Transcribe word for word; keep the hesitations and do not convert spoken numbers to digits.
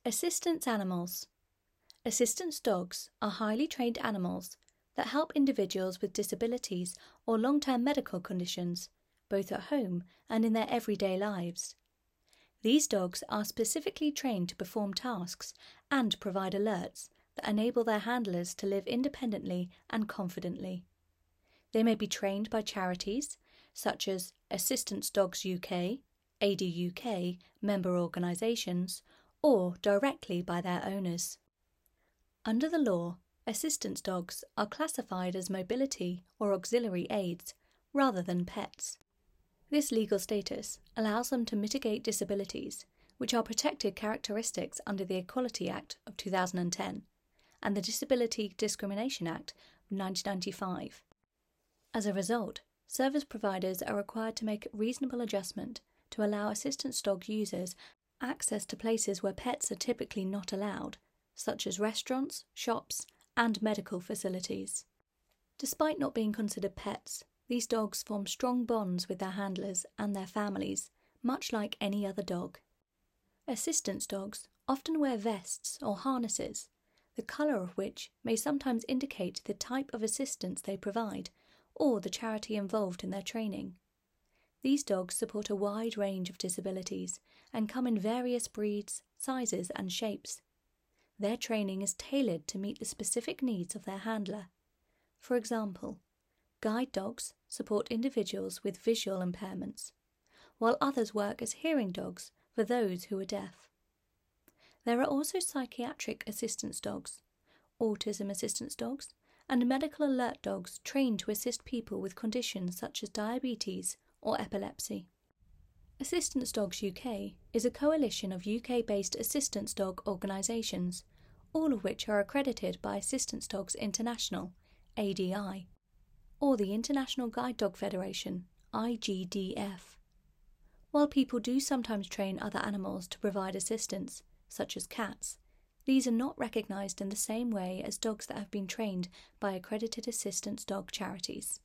Assistance animals. Assistance dogs are highly trained animals that help individuals with disabilities or long-term medical conditions, both at home and in their everyday lives. These dogs are specifically trained to perform tasks and provide alerts that enable their handlers to live independently and confidently. They may be trained by charities such as Assistance Dogs U K, A D U K member organisations, or directly by their owners. Under the law, assistance dogs are classified as mobility or auxiliary aids rather than pets. This legal status allows them to mitigate disabilities, which are protected characteristics under the Equality Act of two thousand ten and the Disability Discrimination Act of nineteen ninety-five. As a result, service providers are required to make reasonable adjustment to allow assistance dog users access to places where pets are typically not allowed, such as restaurants, shops, and medical facilities. Despite not being considered pets, these dogs form strong bonds with their handlers and their families, much like any other dog. Assistance dogs often wear vests or harnesses, the colour of which may sometimes indicate the type of assistance they provide or the charity involved in their training. These dogs support a wide range of disabilities and come in various breeds, sizes and shapes. Their training is tailored to meet the specific needs of their handler. For example, guide dogs support individuals with visual impairments, while others work as hearing dogs for those who are deaf. There are also psychiatric assistance dogs, autism assistance dogs, and medical alert dogs trained to assist people with conditions such as diabetes or epilepsy. Assistance Dogs U K is a coalition of U K-based assistance dog organisations, all of which are accredited by Assistance Dogs International, A D I, or the International Guide Dog Federation, I G D F. While people do sometimes train other animals to provide assistance, such as cats, these are not recognised in the same way as dogs that have been trained by accredited assistance dog charities.